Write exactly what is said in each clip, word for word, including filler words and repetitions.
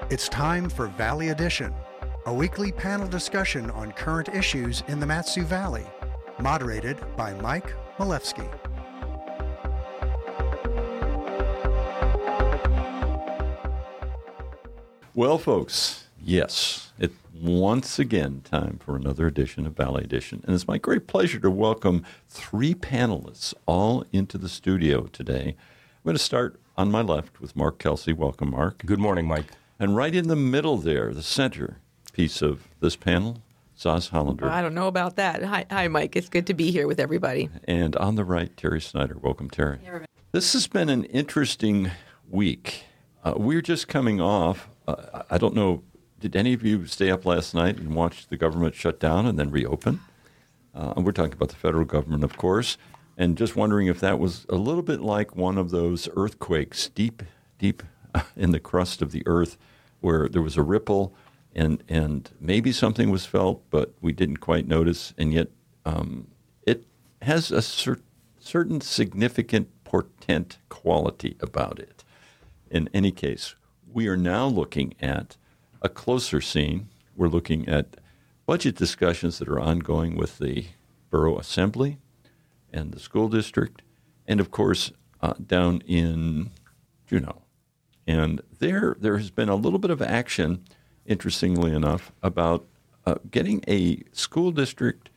It's time for Valley Edition, a weekly panel discussion on current issues in the Mat-Su Valley, moderated by Mike Malefsky. Well, folks, yes, it's once again time for another edition of Valley Edition. And it's my great pleasure to welcome three panelists all into the studio today. I'm going to start on my left with Mark Kelsey. Welcome, Mark. Good morning, Mike. And right in the middle there, the center piece of this panel, Zaz Hollander. Well, I don't know about that. Hi, hi, Mike. It's good to be here with everybody. And on the right, Terry Snyder. Welcome, Terry. Yeah, this has been an interesting week. Uh, we're just coming off, uh, I don't know, did any of you stay up last night and watch the government shut down and then reopen? Uh, and we're talking about the federal government, of course, and just wondering if that was a little bit like one of those earthquakes deep, deep in the crust of the earth where there was a ripple and, and maybe something was felt, but we didn't quite notice, and yet um, it has a cer- certain significant portent quality about it. In any case, we are now looking at a closer scene. We're looking at budget discussions that are ongoing with the borough assembly and the school district, and of course, uh, down in Juneau. And there, there has been a little bit of action, interestingly enough, about uh, getting a school district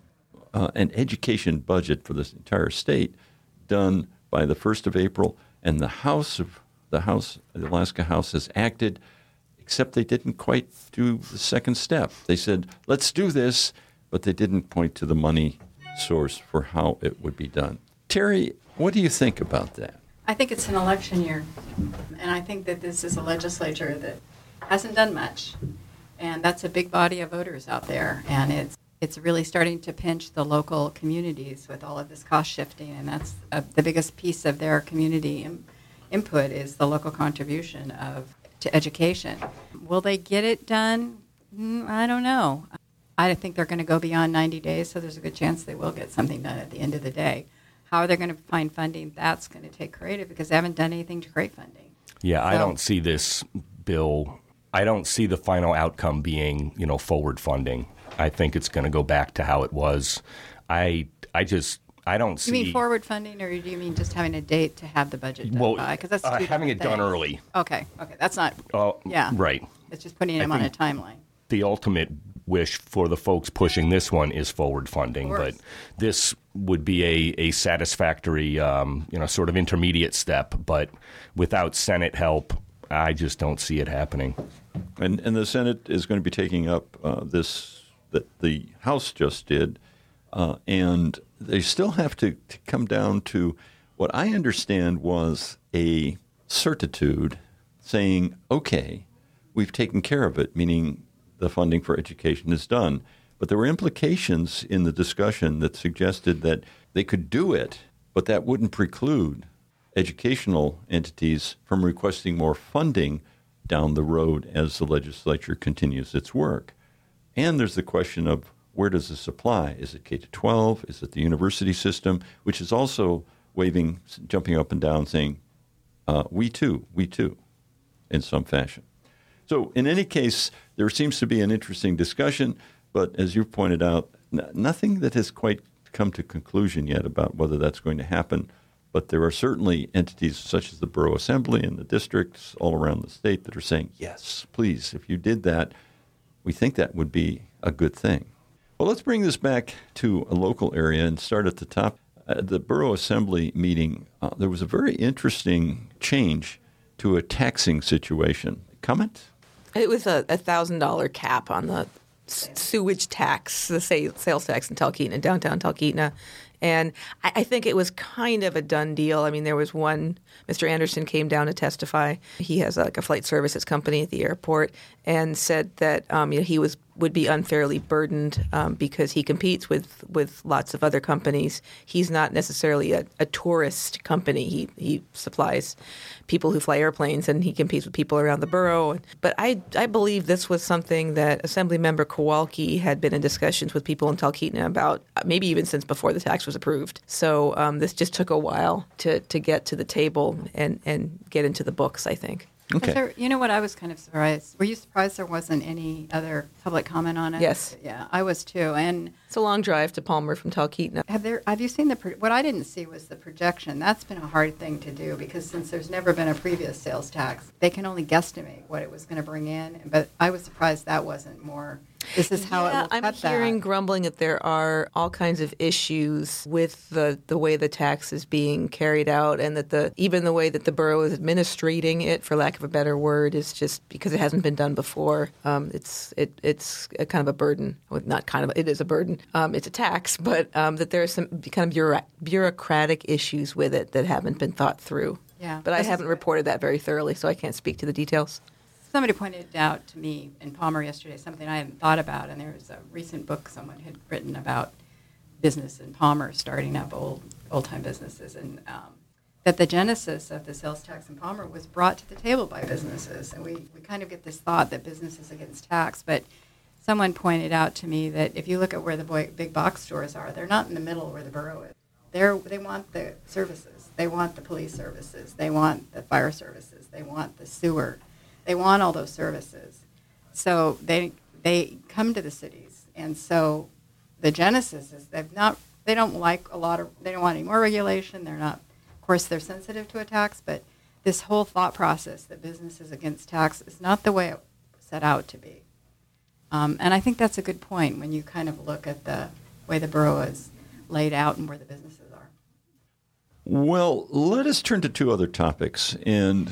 uh, and education budget for this entire state done by the first of April, and the House of the House, the Alaska House, has acted. Except they didn't quite do the second step. They said, let's do this, but they didn't point to the money source for how it would be done. Terry, what do you think about that? I think it's an election year, and I think that this is a legislature that hasn't done much, and that's a big body of voters out there, and it's it's really starting to pinch the local communities with all of this cost shifting, and that's uh, the biggest piece of their community im- input is the local contribution of to education. Will they get it done? Mm, I don't know. I think they're going to go beyond ninety days, so there's a good chance they will get something done at the end of the day. How are they going to find funding? That's going to take creative because they haven't done anything to create funding. Yeah, so, I don't see this bill. I don't see the final outcome being, you know, forward funding. I think it's going to go back to how it was. I, I just. I don't see. You mean forward funding, or do you mean just having a date to have the budget done well, by? Because that's uh, two having it different done things. early. Okay, okay, that's not. Uh, yeah, right. It's just putting them I on a think timeline. The ultimate wish for the folks pushing this one is forward funding, Of but course. this would be a, a satisfactory, um, you know, sort of intermediate step. But without Senate help, I just don't see it happening. And and the Senate is going to be taking up uh, this that the House just did, uh, and they still have to, to come down to what I understand was a certitude saying, okay, we've taken care of it, meaning the funding for education is done. But there were implications in the discussion that suggested that they could do it, but that wouldn't preclude educational entities from requesting more funding down the road as the legislature continues its work. And there's the question of where does this apply? Is it K to twelve? Is it the university system? Which is also waving, jumping up and down, saying, uh, we too, we too, in some fashion. So in any case, there seems to be an interesting discussion, but as you've pointed out, n- nothing that has quite come to conclusion yet about whether that's going to happen. But there are certainly entities such as the Borough Assembly and the districts all around the state that are saying, yes, please, if you did that, we think that would be a good thing. Well, let's bring this back to a local area and start at the top. At the Borough Assembly meeting, uh, there was a very interesting change to a taxing situation. Comment? It was a one thousand dollars cap on the s- sewage tax, the sa- sales tax in Talkeetna, downtown Talkeetna. And I, I think it was kind of a done deal. I mean, there was one, Mister Anderson came down to testify. He has like a flight services company at the airport and said that um, you know, he was would be unfairly burdened um, because he competes with, with lots of other companies. He's not necessarily a, a tourist company. He he supplies people who fly airplanes, and he competes with people around the borough. But I I believe this was something that Assemblymember Kowalski had been in discussions with people in Talkeetna about, maybe even since before the tax was approved. So um, this just took a while to, to get to the table and, and get into the books, I think. Okay. There, you know what? I was kind of surprised. Were you surprised there wasn't any other public comment on it? Yes. Yeah, I was too. And It's a long drive to Palmer from Talkeetna. have there? Have you seen the? pro- What I didn't see was the projection. That's been a hard thing to do because since there's never been a previous sales tax, they can only guesstimate what it was going to bring in. But I was surprised that wasn't more. This is how yeah, it will I'm cut hearing that. grumbling that there are all kinds of issues with the, the way the tax is being carried out, and that the even the way that the borough is administrating it, for lack of a better word, is just because it hasn't been done before. Um, it's it it's a kind of a burden. Well, not kind of. It is a burden. Um, it's a tax, but um, that there are some kind of bureau- bureaucratic issues with it that haven't been thought through. Yeah, But I this is haven't good. reported that very thoroughly, so I can't speak to the details. Somebody pointed out to me in Palmer yesterday something I hadn't thought about, and there was a recent book someone had written about business in Palmer, starting up old old time businesses, and um, that the genesis of the sales tax in Palmer was brought to the table by businesses, and we, we kind of get this thought that business is against tax, but someone pointed out to me that if you look at where the boy, big box stores are, they're not in the middle where the borough is. They're, they want the services. They want the police services. They want the fire services. They want the sewer. They want all those services. So they they come to the cities. And so the genesis is they've not they don't like a lot of they don't want any more regulation. They're not of course they're sensitive to a tax, but this whole thought process that business is against tax is not the way it set out to be. Um, and I think that's a good point when you kind of look at the way the borough is laid out and where the businesses are. Well, let us turn to two other topics. And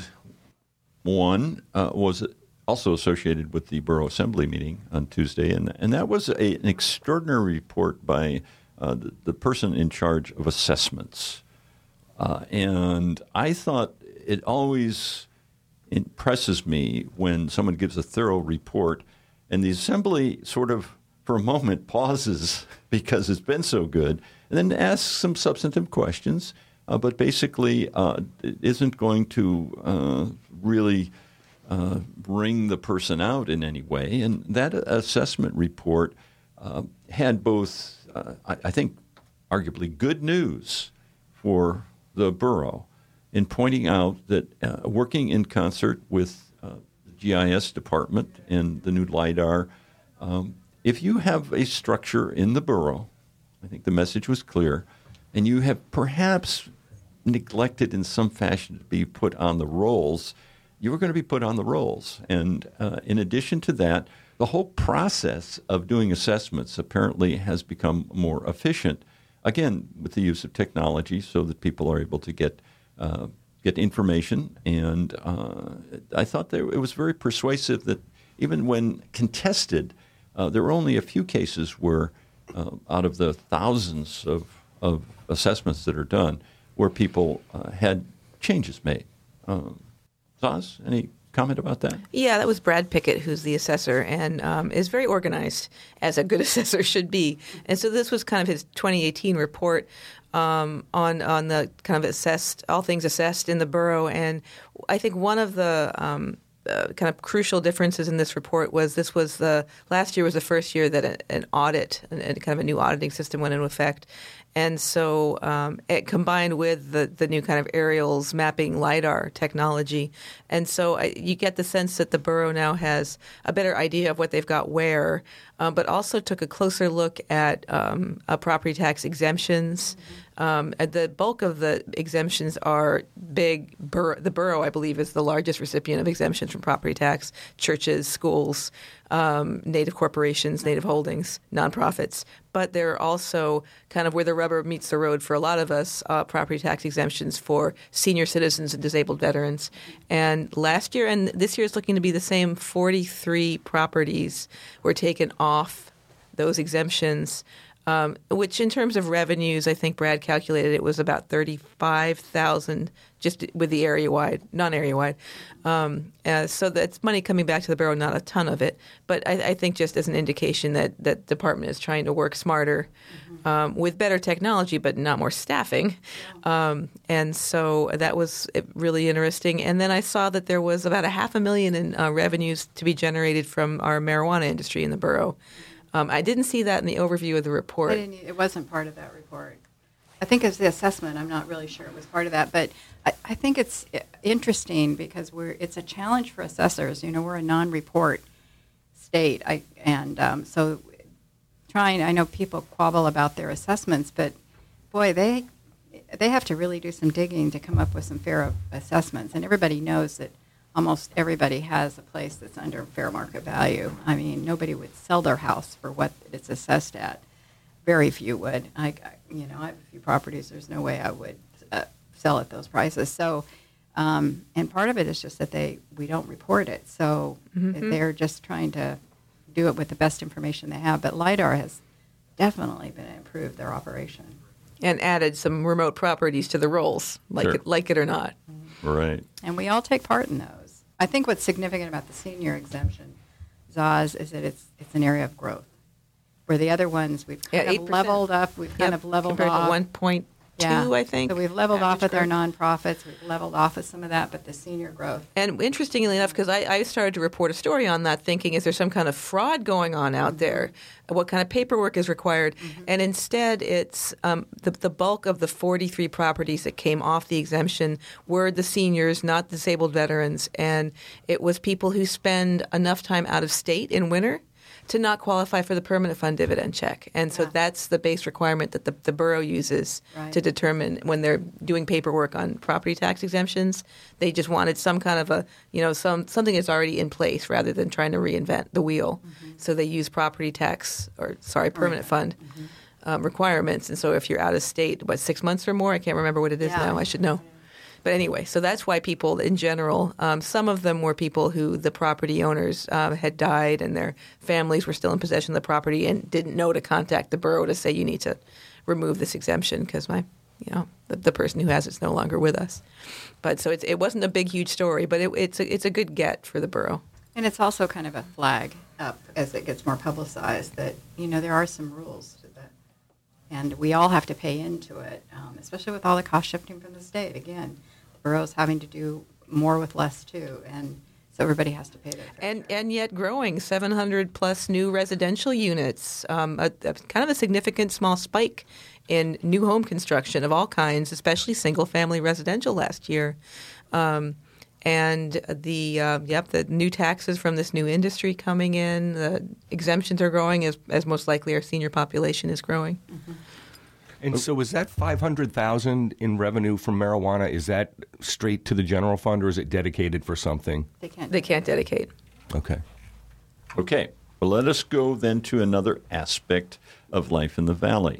one uh, was also associated with the Borough Assembly meeting on Tuesday, and, and that was a, an extraordinary report by uh, the, the person in charge of assessments. Uh, and I thought it always impresses me when someone gives a thorough report and the Assembly sort of, for a moment, pauses because it's been so good, and then asks some substantive questions, uh, but basically uh, it isn't going to uh, really uh, bring the person out in any way. And that assessment report uh, had both, uh, I, I think, arguably good news for the borough in pointing out that uh, working in concert with uh, the G I S department and the new LIDAR, um, if you have a structure in the borough, I think the message was clear, and you have perhaps neglected in some fashion to be put on the rolls, you were going to be put on the rolls. And uh, in addition to that, the whole process of doing assessments apparently has become more efficient, again, with the use of technology so that people are able to get uh, get information. And uh, I thought that it was very persuasive that even when contested, uh, there were only a few cases where, uh, out of the thousands of, of assessments that are done, where people uh, had changes made. Um, Zaz, any comment about that? Yeah, that was Brad Pickett, who's the assessor, and um, is very organized, as a good assessor should be. And so this was kind of his twenty eighteen report um, on on the kind of assessed, all things assessed in the borough. And I think one of the um, uh, kind of crucial differences in this report was this was the last year was the first year that a, an audit, and kind of a new auditing system went into effect. And so um, it combined with the, the new kind of aerials mapping LIDAR technology. And so I, you get the sense that the borough now has a better idea of what they've got where, uh, but also took a closer look at um, uh, property tax exemptions. Um, and the bulk of the exemptions are big. Bor- the borough, I believe, is the largest recipient of exemptions from property tax. Churches, schools, um, native corporations, native holdings, nonprofits. But there are also kind of where the rubber meets the road for a lot of us, uh, property tax exemptions for senior citizens and disabled veterans. And last year and this year is looking to be the same. forty-three properties were taken off those exemptions, um, which in terms of revenues, I think Brad calculated it was about thirty-five thousand just with the area-wide, non-area-wide. Um, uh, so that's money coming back to the borough, not a ton of it. But I, I think just as an indication that that department is trying to work smarter mm-hmm. um, with better technology, but not more staffing. Yeah. Um, and so that was really interesting. And then I saw that there was about a half a million in uh, revenues to be generated from our marijuana industry in the borough. Um, I didn't see that in the overview of the report. I didn't, it wasn't part of that report. I think it's the assessment. I'm not really sure it was part of that, but I, I think it's interesting because we're it's a challenge for assessors. You know, we're a non-report state, I, and um, so trying. I know people quabble about their assessments, but boy, they they have to really do some digging to come up with some fair assessments. And everybody knows that almost everybody has a place that's under fair market value. I mean, nobody would sell their house for what it's assessed at. Very few would. I, I you know, I have a few properties. There's no way I would uh, sell at those prices. So, um, and part of it is just that they we don't report it. So mm-hmm. they're just trying to do it with the best information they have. But LIDAR has definitely been improved their operation. And added some remote properties to the rolls, like Sure. it, like it or not. Right. And we all take part in those. I think what's significant about the senior exemption, Zaz, is that it's it's an area of growth. Where the other ones, we've kind Yeah, of eight percent. leveled up. We've kind Yep, of leveled compared off. to one point two, Yeah. I think. So we've leveled off with average our growth. nonprofits. We've leveled off with some of that, but the senior growth. And interestingly enough, because I, I started to report a story on that thinking, is there some kind of fraud going on out there? What kind of paperwork is required? Mm-hmm. And instead, it's um, the, the bulk of the forty-three properties that came off the exemption were the seniors, not disabled veterans. And it was people who spend enough time out of state in winter to not qualify for the permanent fund dividend check. And so Yeah. that's the base requirement that the, the borough uses Right. to determine when they're doing paperwork on property tax exemptions. They just wanted some kind of a, you know, some something that's already in place rather than trying to reinvent the wheel. Mm-hmm. So they use property tax, or sorry, permanent fund mm-hmm. um, requirements. And so if you're out of state, what, six months or more? I can't remember what it is Yeah. now. I should know. But anyway, so that's why people in general, um, some of them were people who the property owners um, had died and their families were still in possession of the property and didn't know to contact the borough to say you need to remove this exemption because my, you know, the, the person who has it's no longer with us. But so it's, it wasn't a big, huge story, but it, it's a, it's a good get for the borough. And it's also kind of a flag up as it gets more publicized that, you know, there are some rules to that. And we all have to pay into it, um, especially with all the cost shifting from the state. Again, the borough's having to do more with less, too. And so everybody has to pay their fair And share. and yet growing, seven hundred plus new residential units, um, a, a kind of a significant small spike in new home construction of all kinds, especially single-family residential last year. Um, and the uh, yep, the new taxes from this new industry coming in, the exemptions are growing as as most likely our senior population is growing. Mm-hmm. And so is that five hundred thousand dollars in revenue from marijuana, is that straight to the general fund or is it dedicated for something? They can't. They can't dedicate. Okay. Okay. Well, let us go then to another aspect of life in the valley.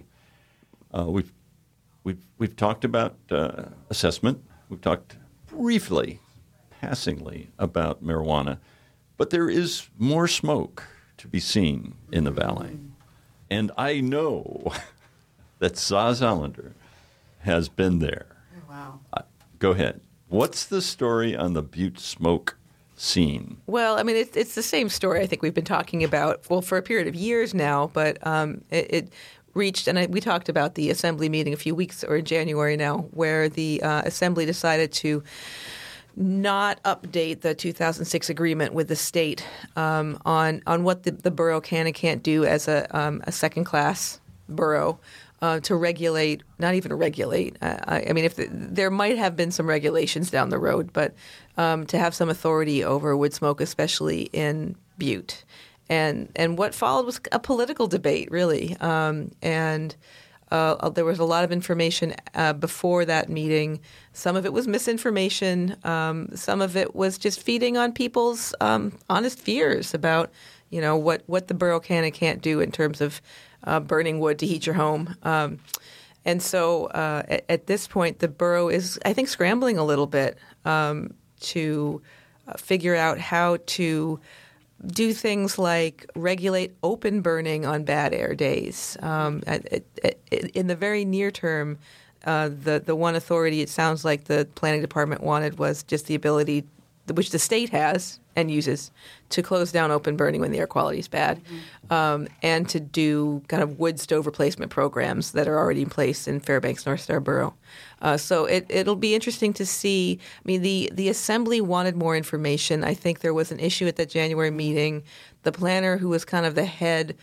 Uh, we've we've we've talked about uh, assessment. We've talked briefly, passingly, about marijuana, but there is more smoke to be seen in the valley, and I know that Zaz Allender has been there. Oh, wow. Uh, go ahead. What's the story on the Butte smoke scene? Well, I mean, it's it's the same story I think we've been talking about, well, for a period of years now, but um, it, it reached, and I, we talked about the Assembly meeting a few weeks, or in January now, where the uh, Assembly decided to not update the two thousand six agreement with the state um, on on what the, the borough can and can't do as a, um, a second-class borough. Uh, to regulate, not even regulate. Uh, I, I mean, if the, there might have been some regulations down the road, but um, to have some authority over wood smoke, especially in Butte, and and what followed was a political debate, really. Um, and uh, there was a lot of information uh, before that meeting. Some of it was misinformation. Um, some of it was just feeding on people's um, honest fears about, you know, what what the borough can and can't do in terms of Uh, burning wood to heat your home. Um, and so uh, at, at this point, the borough is, I think, scrambling a little bit um, to uh, figure out how to do things like regulate open burning on bad air days. Um, at, at, at, in the very near term, uh, the, the one authority it sounds like the planning department wanted was just the ability, which the state has and uses, to close down open burning when the air quality is bad, mm-hmm. um, and to do kind of wood stove replacement programs that are already in place in Fairbanks North Star Borough. Uh, so it, it'll be interesting to see. I mean, the, the Assembly wanted more information. I think there was an issue at that January meeting. The planner, who was kind of the head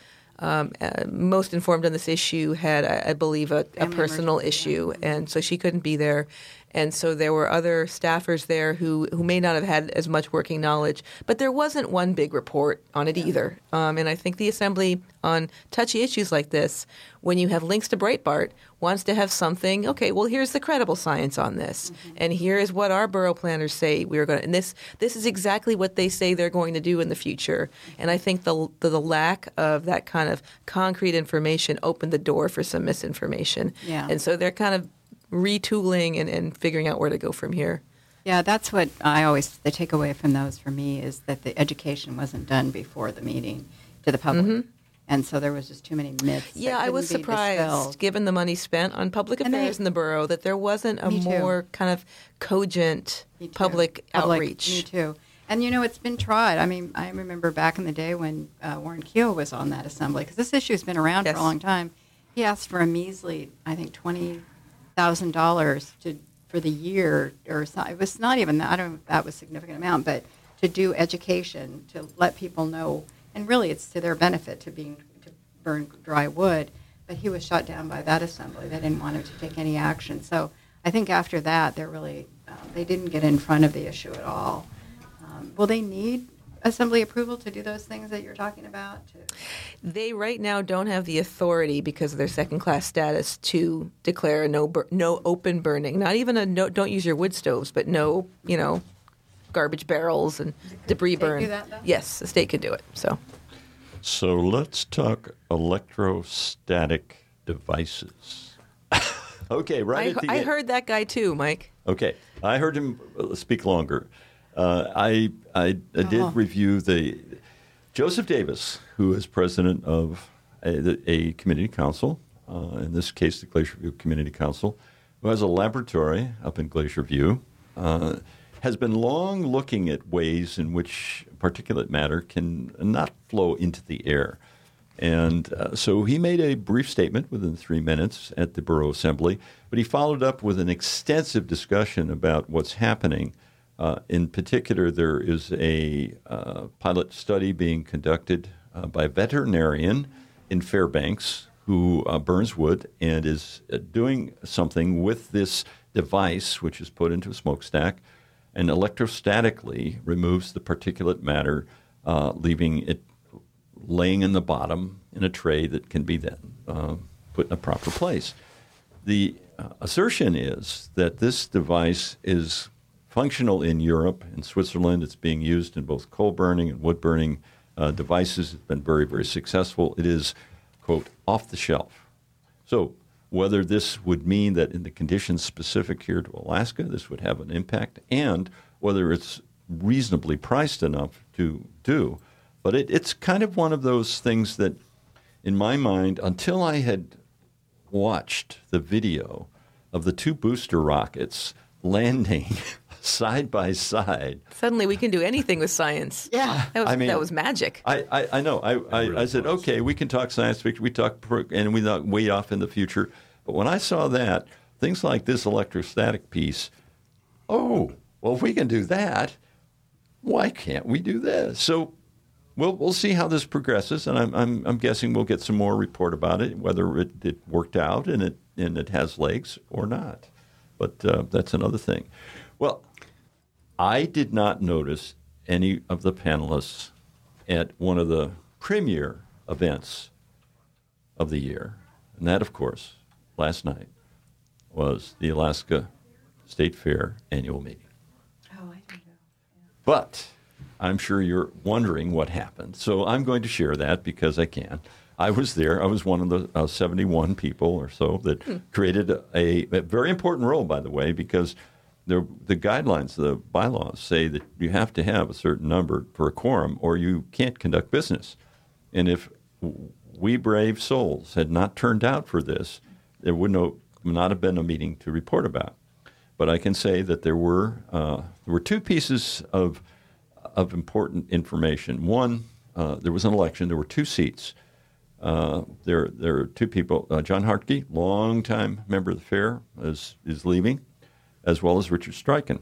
um, uh, most informed on this issue had, I, I believe, a, a Family personal emergency, issue, yeah. and so she couldn't be there. And so there were other staffers there who, who may not have had as much working knowledge, but there wasn't one big report on it either. Um, and I think the Assembly on touchy issues like this, when you have links to Breitbart, wants to have something, okay, well, here's the credible science on this. Mm-hmm. And here is what our borough planners say we are going to, and this this is exactly what they say they're going to do in the future. And I think the, the, the lack of that kind of concrete information opened the door for some misinformation. Yeah. And so they're kind of retooling and, and figuring out where to go from here. Yeah, that's what I always, the takeaway from those for me is that the education wasn't done before the meeting to the public. Mm-hmm. And so there was just too many myths. Yeah, I was surprised, dispelled. given the money spent on public And affairs they, in the borough, that there wasn't a more kind of cogent public, public outreach. Me too. And, you know, it's been tried. I mean, I remember back in the day when uh, Warren Keogh was on that assembly, because this issue has been around yes. for a long time. He asked for a measly, I think, twenty thousand dollars to for the year, or so, it was not even that. I don't know if that was a significant amount, but to do education, to let people know, and really it's to their benefit to being to burn dry wood. But he was shot down by that assembly. They didn't want him to take any action. So I think after that, they're really um, they didn't get in front of the issue at all. Um, will they need assembly approval to do those things that you're talking about? To... They right now don't have the authority because of their second-class status to declare a no bur- no open burning. Not even a no. Don't use your wood stoves, but no, you know, garbage barrels and debris burn. Do that, though? Yes, the state can do it. So. So let's talk electrostatic devices. Okay, right I, at the I end. heard that guy too, Mike. Okay, I heard him speak longer. Uh, I, I I did Oh. review the Joseph Davis, who is president of a, a community council, uh, in this case the Glacier View Community Council, who has a laboratory up in Glacier View, uh, has been long looking at ways in which particulate matter can not flow into the air. And uh, so he made a brief statement within three minutes at the Borough Assembly, but he followed up with an extensive discussion about what's happening. Uh, in particular, there is a uh, pilot study being conducted uh, by a veterinarian in Fairbanks who uh, burns wood and is uh, doing something with this device, which is put into a smokestack, and electrostatically removes the particulate matter, uh, leaving it laying in the bottom in a tray that can be then uh, put in a proper place. The uh, assertion is that this device is functional in Europe. In Switzerland, it's being used in both coal burning and wood burning uh, devices. It's been very, very successful. It is, quote, off the shelf. So whether this would mean that in the conditions specific here to Alaska, this would have an impact, and whether it's reasonably priced enough to do. But it, it's kind of one of those things that, in my mind, until I had watched the video of the two booster rockets landing side by side. Suddenly we can do anything with science. Yeah. That was, I mean, that was magic. I, I, I know. I, I, really I said, was. okay, we can talk science fiction. We talk pro- and we talk way off in the future. But when I saw that, things like this electrostatic piece, oh, well, if we can do that, why can't we do this? So we'll we'll see how this progresses, and I'm I'm, I'm guessing we'll get some more report about it, whether it, it worked out and it and it has legs or not. But uh, that's another thing. Well, I did not notice any of the panelists at one of the premier events of the year, and that, of course, last night was the Alaska State Fair annual meeting. Oh, I didn't know. But I'm sure you're wondering what happened, so I'm going to share that because I can. I was there. I was one of the uh, seventy-one people or so that hmm. created a, a very important role, by the way, because the, the guidelines, the bylaws say that you have to have a certain number for a quorum or you can't conduct business. And if we brave souls had not turned out for this, there would no, not have been a meeting to report about. But I can say that there were uh, there were two pieces of of important information. One, uh, there was an election. There were two seats. Uh, there there are two people. Uh, John Hartke, longtime member of the fair, is is leaving, as well as Richard Stryken.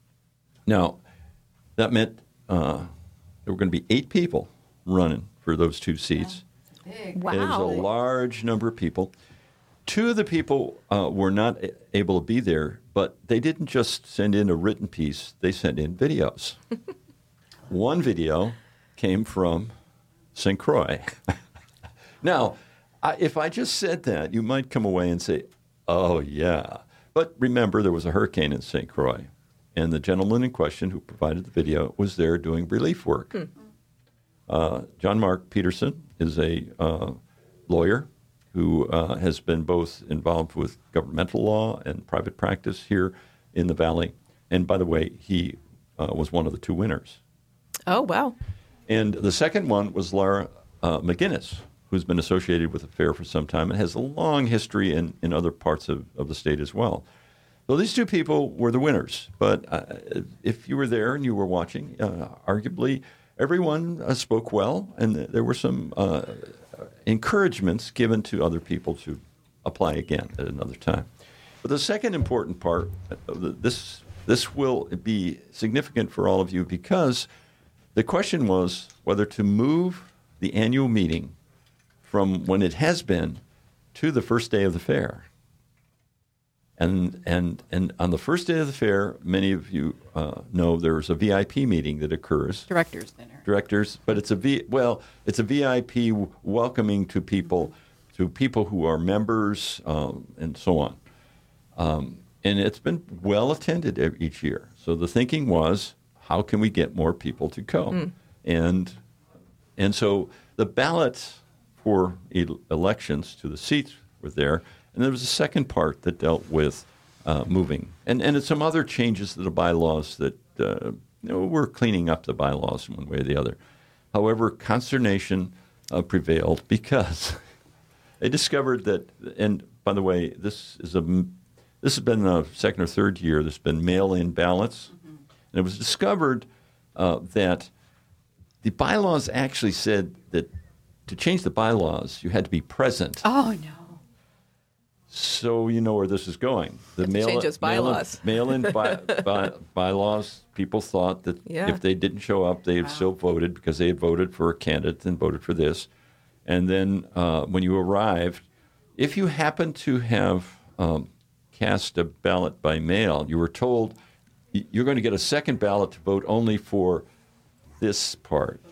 Now, that meant uh, there were going to be eight people running for those two seats. Big. Wow. It was a large number of people. Two of the people uh, were not a- able to be there, but they didn't just send in a written piece, they sent in videos. One video came from Saint Croix. Now, I, if I just said that, you might come away and say, oh, yeah. But remember, there was a hurricane in Saint Croix, and the gentleman in question who provided the video was there doing relief work. Hmm. Uh, John Mark Peterson is a uh, lawyer who uh, has been both involved with governmental law and private practice here in the Valley. And by the way, he uh, was one of the two winners. Oh, wow. And the second one was Laura uh, McGinnis, who's been associated with the fair for some time and has a long history in, in other parts of, of the state as well. So these two people were the winners. But uh, if you were there and you were watching, uh, arguably everyone uh, spoke well, and there were some uh, encouragements given to other people to apply again at another time. But the second important part, this this will be significant for all of you because the question was whether to move the annual meeting from when it has been to the first day of the fair. And and and on the first day of the fair, many of you uh, know there's a V I P meeting that occurs. Directors dinner. Directors, but it's a V well, it's a V I P w- welcoming to people, to people who are members, um, and so on. Um, and it's been well attended each year. So the thinking was, how can we get more people to go? Mm. And and so the ballots for el- elections to the seats were there. And there was a second part that dealt with uh, moving. And and it's some other changes to the bylaws that uh, you know, we're cleaning up the bylaws in one way or the other. However, consternation uh, prevailed because they discovered that, and by the way, this is a this has been the second or third year, there's been mail-in ballots. Mm-hmm. And it was discovered uh, that the bylaws actually said that to change the bylaws, you had to be present. Oh, no. So you know where this is going. The mail, change those bylaws. Mail-in, mail-in by, by, bylaws, people thought that yeah. if they didn't show up, they had wow. still voted because they had voted for a candidate and voted for this. And then uh, when you arrived, if you happened to have um, cast a ballot by mail, you were told you're going to get a second ballot to vote only for this part.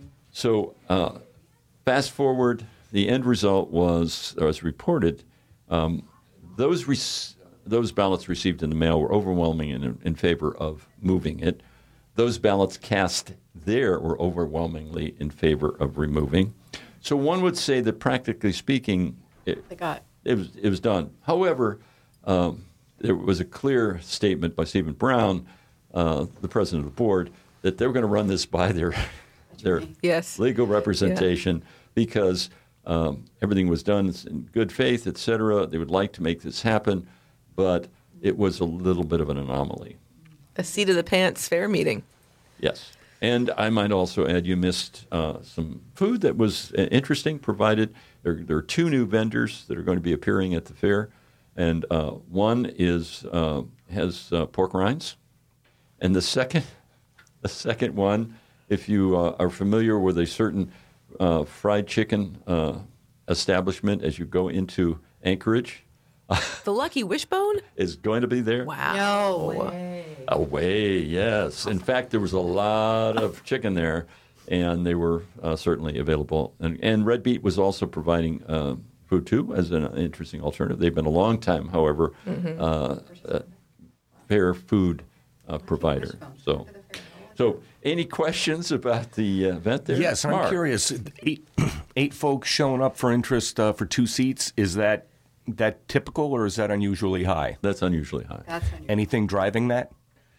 So uh, fast forward, the end result was, as reported, Um, those rec- those ballots received in the mail were overwhelming in, in favor of moving it. Those ballots cast there were overwhelmingly in favor of removing. So one would say that practically speaking, it, they got. it was it was done. However, um, there was a clear statement by Stephen Brown, uh, the president of the board, that they were going to run this by their their yes. legal representation yeah. because. Um, everything was done in good faith, et cetera. They would like to make this happen, but it was a little bit of an anomaly. A seat of the pants fair meeting. Yes. And I might also add you missed uh, some food that was interesting provided. There, there are two new vendors that are going to be appearing at the fair, and uh, one is uh, has uh, pork rinds, and the second, the second one, if you uh, are familiar with a certain Uh, fried chicken uh, establishment as you go into Anchorage. The Lucky Wishbone? Is going to be there. Wow. No way. Away, yes. In fact, there was a lot of chicken there, and they were uh, certainly available. And, and Red Beet was also providing uh, food, too, as an interesting alternative. They've been a long time, however, mm-hmm. uh, uh, fair food uh, provider. So, so any questions about the uh, event there? Yes, Mark. I'm curious. Eight, eight folks showing up for interest uh, for two seats. Is that that typical or is that unusually high? That's unusually high. That's unusual. Anything driving that?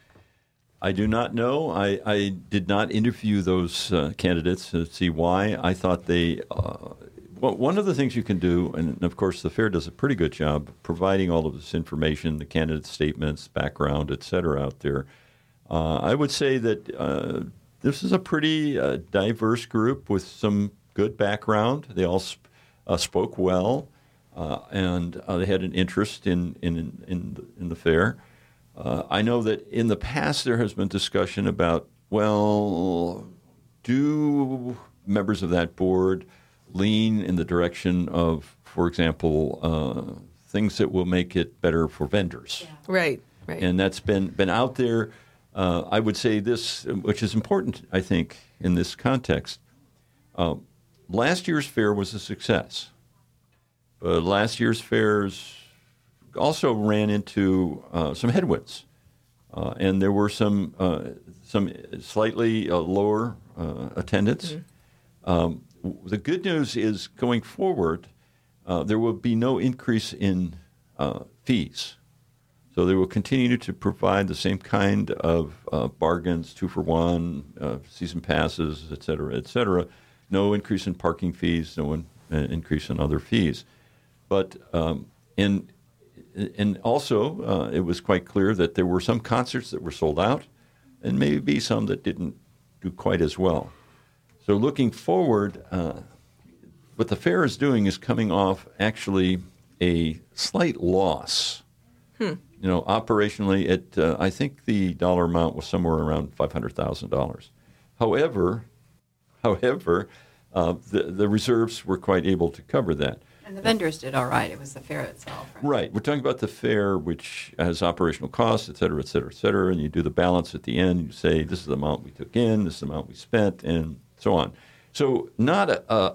I do not know. I, I did not interview those uh, candidates to see why. I thought they uh, – well, one of the things you can do, and of course the fair does a pretty good job providing all of this information, the candidate statements, background, et cetera, out there. Uh, I would say that uh, this is a pretty uh, diverse group with some good background. They all sp- uh, spoke well, uh, and uh, they had an interest in in in the, in the fair. Uh, I know that in the past there has been discussion about, well, do members of that board lean in the direction of, for example, uh, things that will make it better for vendors. Yeah. Right, right. And that's been, been out there. Uh, I would say this, which is important, I think, in this context. Uh, last year's fair was a success. But last year's fairs also ran into uh, some headwinds. Uh, and there were some uh, some slightly uh, lower uh, attendance. Mm-hmm. Um, the good news is going forward, uh, there will be no increase in uh, fees. So they will continue to provide the same kind of uh, bargains, two for one, uh, season passes, et cetera, et cetera. No increase in parking fees, no in, uh, increase in other fees. But um, in And also, uh, it was quite clear that there were some concerts that were sold out and maybe some that didn't do quite as well. So looking forward, uh, what the fair is doing is coming off actually a slight loss. Hmm. You know, operationally, it uh, I think the dollar amount was somewhere around five hundred thousand dollars. However, however, uh, the, the reserves were quite able to cover that. And the vendors did all right. It was the fair itself. Right? Right. We're talking about the fair, which has operational costs, et cetera, et cetera, et cetera, and you do the balance at the end. You say, this is the amount we took in, this is the amount we spent, and so on. So not a, a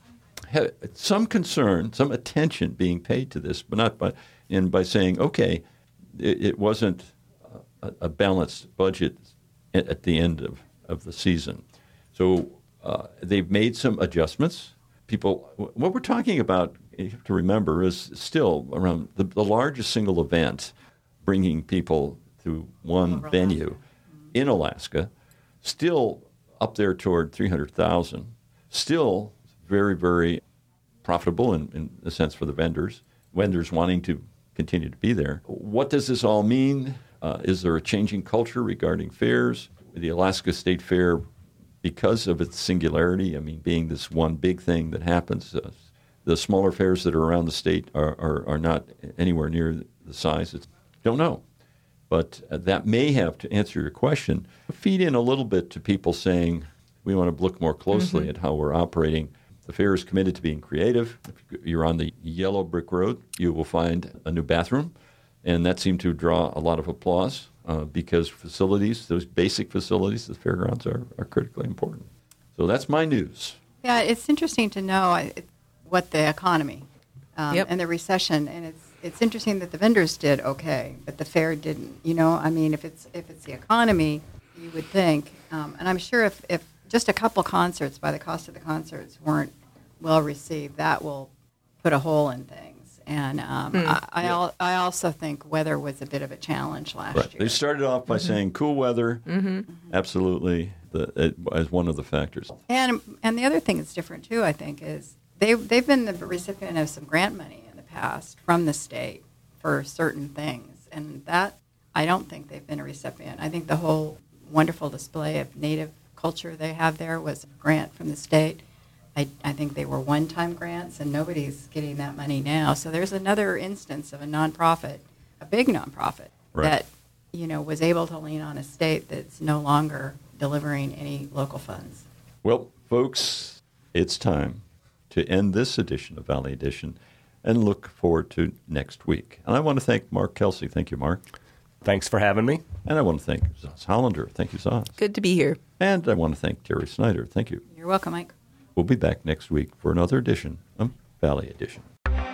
some concern, some attention being paid to this, but not by, and by saying, okay, it, it wasn't a, a balanced budget at, at the end of, of the season. So uh, they've made some adjustments. People, what we're talking about, you have to remember, is still around the, the largest single event bringing people to one Over venue Alaska. in Alaska, still up there toward three hundred thousand, still very, very profitable in, in a sense for the vendors, vendors wanting to continue to be there. What does this all mean? Uh, is there a changing culture regarding fairs? The Alaska State Fair, because of its singularity, I mean, being this one big thing that happens, uh, the smaller fairs that are around the state are, are, are not anywhere near the size. It's, don't know. But uh, that may have, to answer your question, feed in a little bit to people saying, we want to look more closely mm-hmm. at how we're operating. The fair is committed to being creative. If you're on the yellow brick road, you will find a new bathroom. And that seemed to draw a lot of applause uh, because facilities, those basic facilities, the fairgrounds are, are critically important. So that's my news. Yeah, it's interesting to know it, what the economy um, yep. and the recession, and it's it's interesting that the vendors did okay, but the fair didn't. You know, I mean, if it's if it's the economy, you would think, um, and I'm sure if, if just a couple concerts by the cost of the concerts weren't well received, that will put a hole in things. And um, mm. I I, al- I also think weather was a bit of a challenge last right. year. They started off by mm-hmm. saying cool weather, mm-hmm. absolutely, the, it, as one of the factors. And and the other thing that's different too, I think, is they they've been the recipient of some grant money in the past from the state for certain things, and that I don't think they've been a recipient. I think the whole wonderful display of Native culture they have there was a grant from the state. I, I think they were one-time grants, and nobody's getting that money now. So there's another instance of a nonprofit, a big nonprofit, right. that you know was able to lean on a state that's no longer delivering any local funds. Well, folks, it's time to end this edition of Valley Edition and look forward to next week. And I want to thank Mark Kelsey. Thank you, Mark. Thanks for having me. And I want to thank Zaz Hollander. Thank you, Zaz. Good to be here. And I want to thank Terry Snyder. Thank you. You're welcome, Mike. We'll be back next week for another edition of Valley Edition.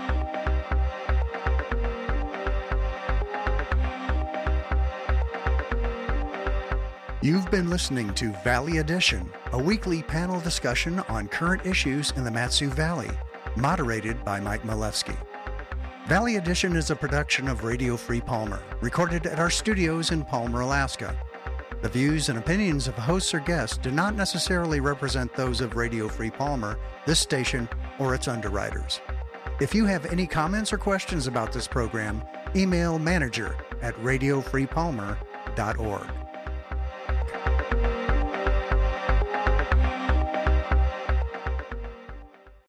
You've been listening to Valley Edition, a weekly panel discussion on current issues in the Mat-Su Valley, moderated by Mike Milewski. Valley Edition is a production of Radio Free Palmer, recorded at our studios in Palmer, Alaska. The views and opinions of hosts or guests do not necessarily represent those of Radio Free Palmer, this station, or its underwriters. If you have any comments or questions about this program, email manager at radio free palmer dot org.